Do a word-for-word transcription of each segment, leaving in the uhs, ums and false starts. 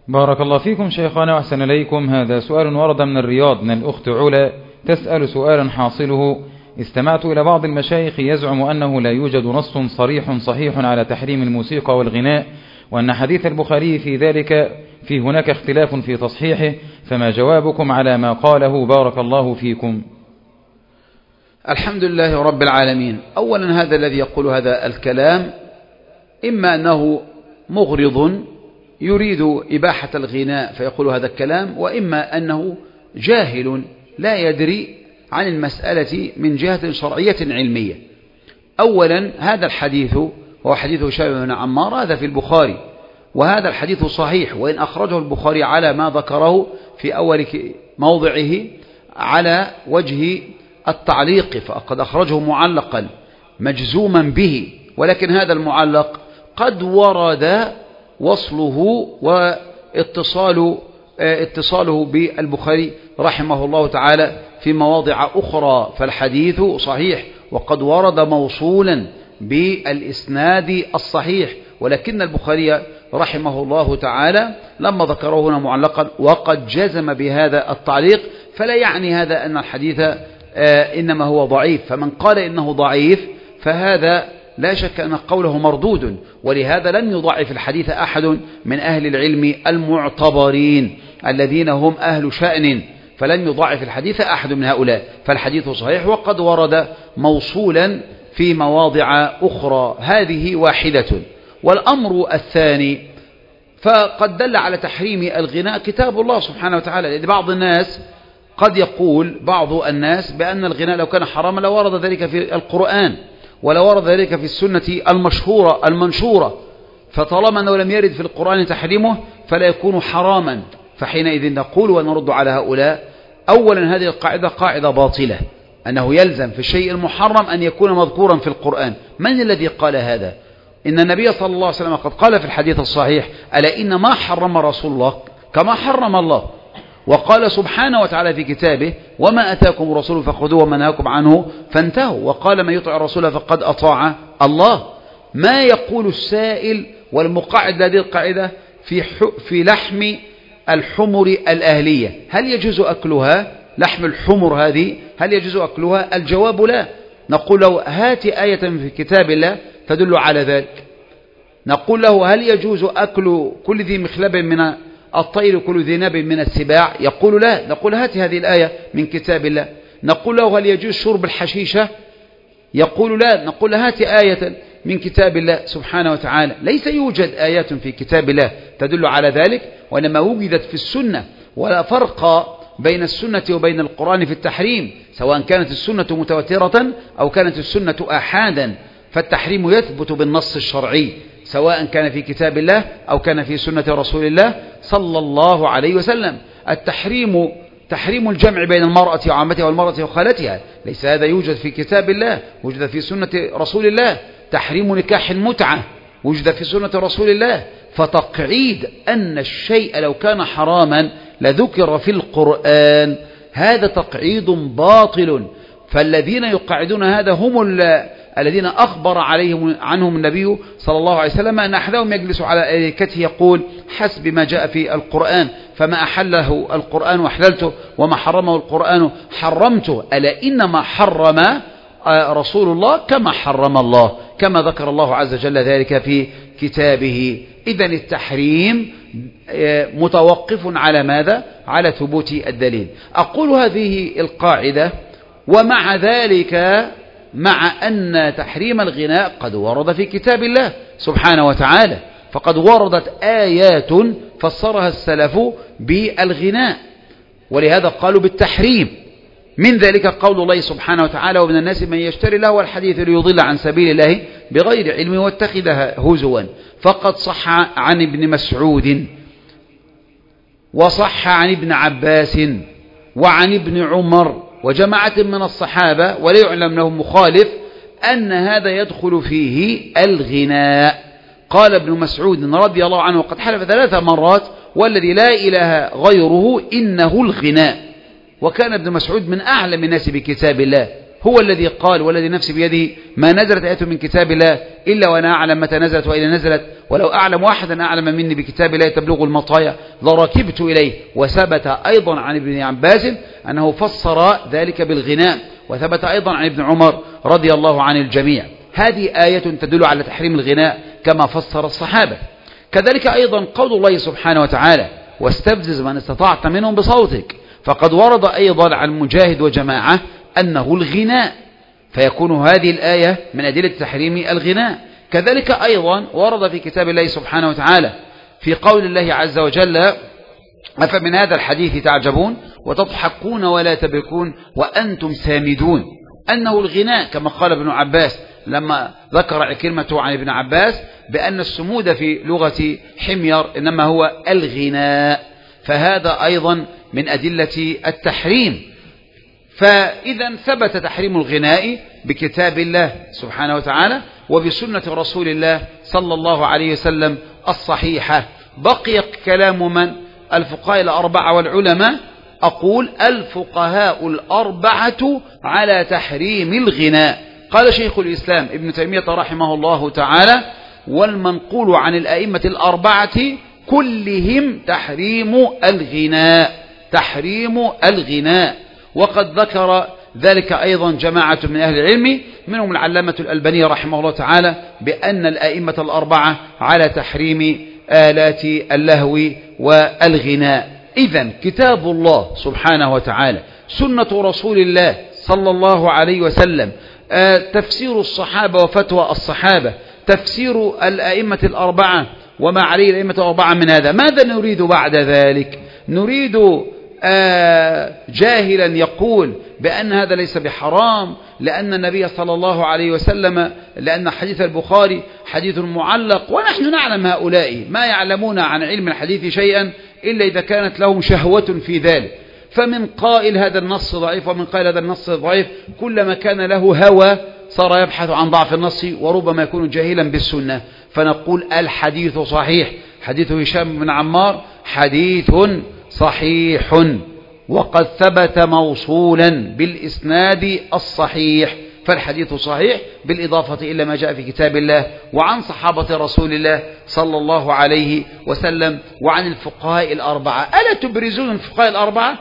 بارك الله فيكم شيخنا وأحسن إليكم. هذا سؤال ورد من الرياض من الأخت علا، تسأل سؤالا حاصله: استمعت إلى بعض المشايخ يزعم أنه لا يوجد نص صريح صحيح على تحريم الموسيقى والغناء، وأن حديث البخاري في ذلك في هناك اختلاف في تصحيحه، فما جوابكم على ما قاله بارك الله فيكم؟ الحمد لله رب العالمين. أولا هذا الذي يقول هذا الكلام إما أنه مغرض يريد إباحة الغناء فيقول هذا الكلام، وإما أنه جاهل لا يدري عن المسألة من جهة شرعية علمية. أولا هذا الحديث هو حديث هشام بن عمار، هذا في البخاري، وهذا الحديث صحيح، وإن أخرجه البخاري على ما ذكره في أول موضعه على وجه التعليق، فقد أخرجه معلقا مجزوما به، ولكن هذا المعلق قد ورد وصله واتصاله اتصاله بالبخاري رحمه الله تعالى في مواضع أخرى، فالحديث صحيح وقد ورد موصولا بالإسناد الصحيح، ولكن البخاري رحمه الله تعالى لما ذكره هنا معلقا وقد جزم بهذا التعليق، فلا يعني هذا أن الحديث إنما هو ضعيف. فمن قال إنه ضعيف فهذا لا شك أن قوله مردود، ولهذا لم يضعف الحديث أحد من أهل العلم المعتبرين الذين هم أهل شأن، فلن يضعف الحديث أحد من هؤلاء، فالحديث صحيح وقد ورد موصولا في مواضع أخرى، هذه واحدة. والأمر الثاني فقد دل على تحريم الغناء كتاب الله سبحانه وتعالى، لأن بعض الناس قد يقول بعض الناس بأن الغناء لو كان حراما لورد ذلك في القرآن ولو ورد ذلك في السنة المشهورة المنشورة، فطالما أنه لم يرد في القرآن تحريمه فلا يكون حراما. فحينئذ نقول ونرد على هؤلاء: أولا هذه القاعدة قاعدة باطلة، أنه يلزم في الشيء المحرم أن يكون مذكورا في القرآن. من الذي قال هذا؟ إن النبي صلى الله عليه وسلم قد قال في الحديث الصحيح: ألا إن ما حرم رسول الله كما حرم الله. وقال سبحانه وتعالى في كتابه: وما أتاكم الرسول فخذوه وما نهاكم عنه فانتهوا. وقال: من يطع الرسول فقد أطاع الله. ما يقول السائل والمقاعد هذه القاعدة في في لحم الحمر الأهلية، هل يجوز أكلها؟ لحم الحمر هذه هل يجوز أكلها؟ الجواب لا. نقول له: هات آية في كتاب الله تدل على ذلك. نقول له: هل يجوز أكل كل ذي مخلب من الطير كل ذي ناب من السباع؟ يقول لا. نقول: هات هذه الآية من كتاب الله. نقول له: هل يجوز شرب الحشيشة؟ يقول لا. نقول له: هات آية من كتاب الله سبحانه وتعالى. ليس يوجد آيات في كتاب الله تدل على ذلك، وإنما وجدت في السنة، ولا فرق بين السنة وبين القرآن في التحريم، سواء كانت السنة متواترة أو كانت السنة آحادا، فالتحريم يثبت بالنص الشرعي سواء كان في كتاب الله أو كان في سنة رسول الله صلى الله عليه وسلم. التحريم تحريم الجمع بين المرأة وعمتها والمرأة وخالتها، ليس هذا يوجد في كتاب الله، وجد في سنة رسول الله. تحريم نكاح المتعة وجد في سنة رسول الله. فتقعيد أن الشيء لو كان حراما لذكر في القرآن هذا تقعيد باطل. فالذين يقعدون هذا هم الذين أخبر عليهم عنهم النبي صلى الله عليه وسلم أن أحدهم يجلس على أريكته يقول: حسب ما جاء في القرآن، فما أحله القرآن أحللته وما حرمه القرآن حرمته. ألا إنما حرم رسول الله كما حرم الله، كما ذكر الله عز وجل ذلك في كتابه. إذن التحريم متوقف على ماذا؟ على ثبوت الدليل. أقول هذه القاعدة، ومع ذلك مع أن تحريم الغناء قد ورد في كتاب الله سبحانه وتعالى، فقد وردت آيات فسرها السلف بالغناء، ولهذا قالوا بالتحريم. من ذلك قول الله سبحانه وتعالى: ومن الناس من يشتري لهو الحديث ليضل عن سبيل الله بغير علم واتخذها هزوا. فقد صح عن ابن مسعود وصح عن ابن عباس وعن ابن عمر وجماعة من الصحابة ولا يعلم لهم مخالف أن هذا يدخل فيه الغناء. قال ابن مسعود رضي الله عنه وقد حلف ثلاث مرات والذي لا إله غيره إنه الغناء. وكان ابن مسعود من أعلم الناس بكتاب الله، هو الذي قال والذي نفسي بيده ما نزلت آية من كتاب الله إلا وأنا أعلم متى نزلت وإلى نزلت، ولو أعلم واحدا أعلم مني بكتاب الله تبلغ المطايا لركبت إليه. وثبت أيضا عن ابن عباس أنه فسر ذلك بالغناء، وثبت أيضا عن ابن عمر رضي الله عن الجميع. هذه آية تدل على تحريم الغناء كما فسر الصحابة. كذلك أيضا قول الله سبحانه وتعالى واستفزز من استطعت منهم بصوتك، فقد ورد أيضا عن مجاهد وجماعة أنه الغناء، فيكون هذه الآية من أدلة تحريم الغناء. كذلك أيضا ورد في كتاب الله سبحانه وتعالى في قول الله عز وجل أفمن هذا الحديث تعجبون وتضحكون ولا تبكون وأنتم سامدون، أنه الغناء كما قال ابن عباس لما ذكر عكرمة عن ابن عباس بأن السمود في لغة حمير إنما هو الغناء، فهذا أيضا من أدلة التحريم. فإذا ثبت تحريم الغناء بكتاب الله سبحانه وتعالى وبسنة رسول الله صلى الله عليه وسلم الصحيحة. بقي كلام من؟ الفقهاء الأربعة والعلماء. أقول الفقهاء الأربعة على تحريم الغناء. قال شيخ الإسلام ابن تيمية رحمه الله تعالى والمنقول عن الأئمة الأربعة كلهم تحريم الغناء، تحريم الغناء. وقد ذكر ذلك أيضا جماعة من أهل العلم منهم العلامة الألباني رحمه الله تعالى بأن الأئمة الأربعة على تحريم آلات اللهو والغناء. إذن كتاب الله سبحانه وتعالى، سنة رسول الله صلى الله عليه وسلم، تفسير الصحابة وفتوى الصحابة، تفسير الأئمة الأربعة وما عليه الأئمة الأربعة من هذا. ماذا نريد بعد ذلك؟ نريد جاهلا يقول بأن هذا ليس بحرام لأن النبي صلى الله عليه وسلم، لأن حديث البخاري حديث معلق، ونحن نعلم هؤلاء ما يعلمون عن علم الحديث شيئا إلا إذا كانت لهم شهوة في ذلك. فمن قائل هذا النص ضعيف ومن قائل هذا النص ضعيف، كلما كان له هوى صار يبحث عن ضعف النص وربما يكون جاهلا بالسنة. فنقول الحديث صحيح، حديث هشام بن عمار حديث صحيح وقد ثبت موصولا بالإسناد الصحيح، فالحديث صحيح بالإضافة إلى ما جاء في كتاب الله وعن صحابة رسول الله صلى الله عليه وسلم وعن الفقهاء الأربعة. ألا تبرزون الفقهاء الأربعة؟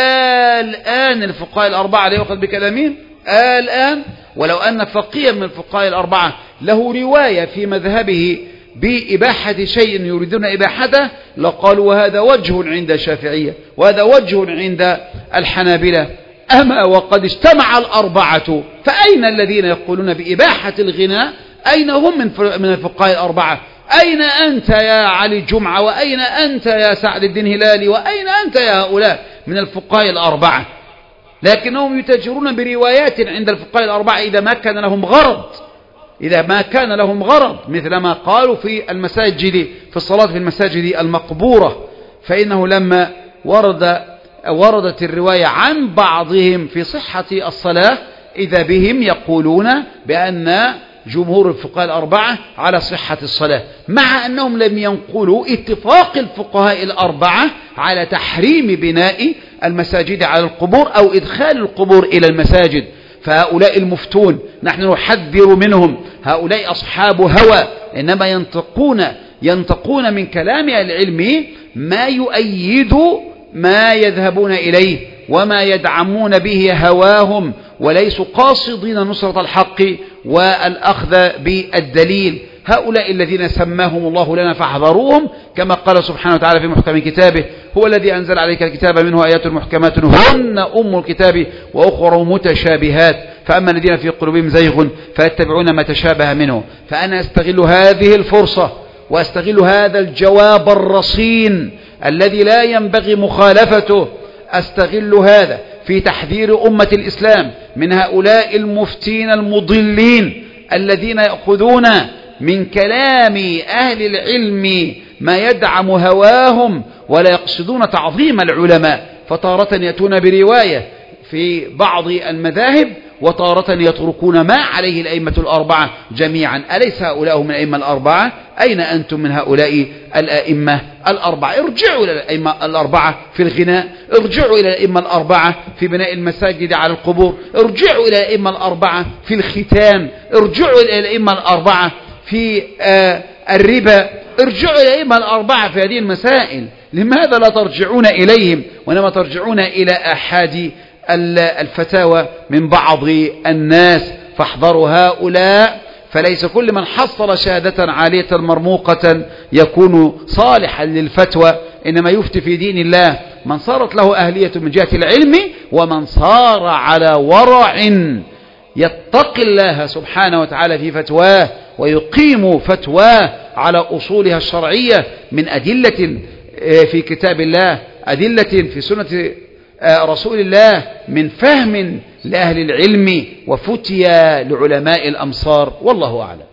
الآن الفقهاء الأربعة لا يؤخذ بكلامهم الآن. ولو أن فقيها من الفقهاء الأربعة له رواية في مذهبه بإباحة شيء يريدون إباحته لقالوا وهذا وجه عند الشافعية وهذا وجه عند الحنابلة. أما وقد اجتمع الأربعة، فأين الذين يقولون بإباحة الغناء؟ أين هم من الفقهاء الأربعة؟ أين أنت يا علي جمعة؟ وأين أنت يا سعد الدين هلالي؟ وأين أنت يا هؤلاء من الفقهاء الأربعة؟ لكنهم يتجرون بروايات عند الفقهاء الأربعة إذا ما كان لهم غرض، إذا ما كان لهم غرض، مثل ما قالوا في المساجد في الصلاة في المساجد المقبورة، فإنه لما ورد وردت الرواية عن بعضهم في صحة الصلاة إذا بهم يقولون بأن جمهور الفقهاء الأربعة على صحة الصلاة، مع أنهم لم ينقلوا اتفاق الفقهاء الأربعة على تحريم بناء المساجد على القبور أو إدخال القبور إلى المساجد. فهؤلاء المفتون نحن نحذر منهم، هؤلاء أصحاب هوى، إنما ينطقون ينطقون من كلام العلم ما يؤيد ما يذهبون إليه وما يدعمون به هواهم، وليسوا قاصدين نصرة الحق والأخذ بالدليل. هؤلاء الذين سماهم الله لنا فاحذروهم، كما قال سبحانه وتعالى في محكم كتابه هو الذي أنزل عليك الكتاب منه آيات محكمات هن أم الكتاب وأخر متشابهات فأما الذين في قلوبهم زيغ فيتبعون ما تشابه منه. فأنا أستغل هذه الفرصة وأستغل هذا الجواب الرصين الذي لا ينبغي مخالفته، أستغل هذا في تحذير أمة الإسلام من هؤلاء المفتين المضلين الذين يأخذون من كلام أهل العلم ما يدعم هواهم ولا يقصدون تعظيم العلماء. فتارة يأتون برواية في بعض المذاهب، وتارة يتركون ما عليه الأئمة الأربعة جميعا. أليس هؤلاء هم الأئمة الأربعة؟ أين أنتم من هؤلاء الأئمة الأربعة؟ ارجعوا إلى الأئمة الأربعة في الغناء، ارجعوا إلى الأئمة الأربعة في بناء المساجد على القبور، ارجعوا إلى الأئمة الأربعة في الختان، ارجعوا إلى الأئمة الأربعة في آه الربا، ارجعوا إلى الأئمة الأربعة في هذه المسائل. لماذا لا ترجعون إليهم وإنما ترجعون إلى أحد الفتاوى من بعض الناس؟ فاحذروا هؤلاء، فليس كل من حصل شهادة عالية مرموقة يكون صالحا للفتوى، إنما يفتي في دين الله من صارت له أهلية من جهة العلم، ومن صار على ورع يتقي الله سبحانه وتعالى في فتواه ويقيم فتواه على أصولها الشرعية من أدلة في كتاب الله، أدلة في سنة رسول الله، من فهم لأهل العلم وفتيا لعلماء الأمصار. والله أعلم.